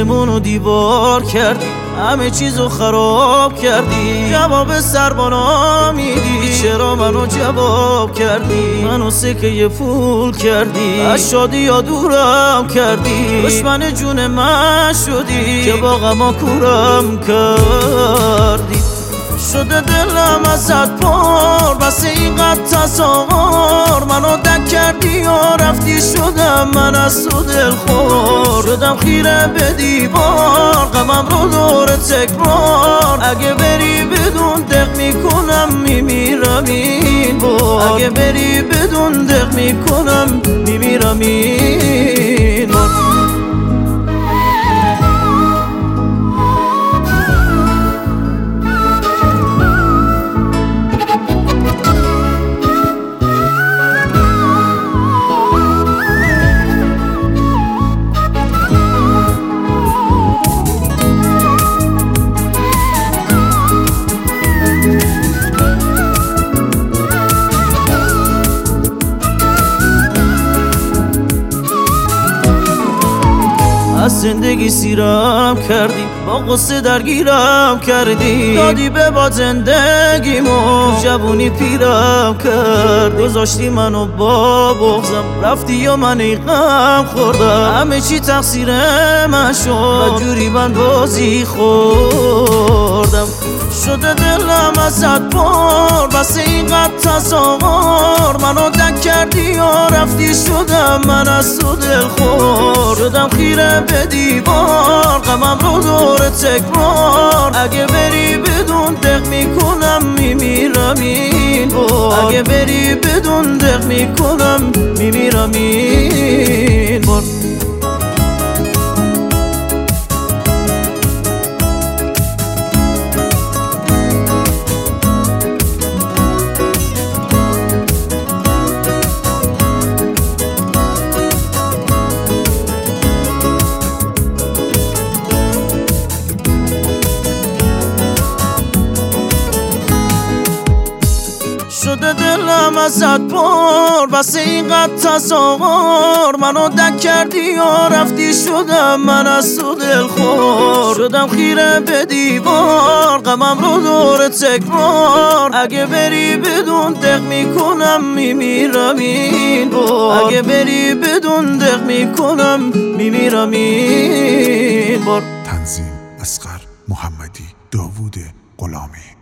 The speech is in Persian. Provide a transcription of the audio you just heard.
دلمونو دیوار کردی، همه چیزو خراب کردی. جواب سربانا میدی، چرا منو جواب کردی؟ منو سکه پول کردی، از شادی یا دورم کردی. دشمن جون من شدی که با غما کورم کردی. شده دلم ازت پر بس اینقدر تصاور، منو دک کردی و رفتی. شدم من از تو دلخور، شدم خیره به دیوار، غمم رو دور تکرار. اگه بری بدون دق میکنم میمیرم این بار، اگه بری بدون دق میکنم میمیرم این بار. از زندگی سیرم کردی، با قصه درگیرم کردی. دادی به با زندگیمو، جوونی پیرم کرد. گذاشتی منو با بغضم، رفتی و من غم خوردم. همه چی تقصیر من شد، جوری من بازی خوردم. شده دلم ازت پر بس اینقدر تصاور، منو دک کردی و رفتی. شدم من از تو دلخور، شدم خیره به دیوار، غمم رو دور تکرار. اگه بری بدون دق میکنم میمیرم این بار، اگه بری بدون دق میکنم میمیرم این بار. شده دلم ازت پر بس اینقدر تصاور، منو دک کردی و رفتی. شدم من از تو دلخور، شدم خیره به دیوار، غمم رو دور تکرار. اگه بری بدون دق میکنم میمیرم این بار، اگه بری بدون دق میکنم میمیرم این بار. تنظیم: اصغر محمدی، داوود غلامی.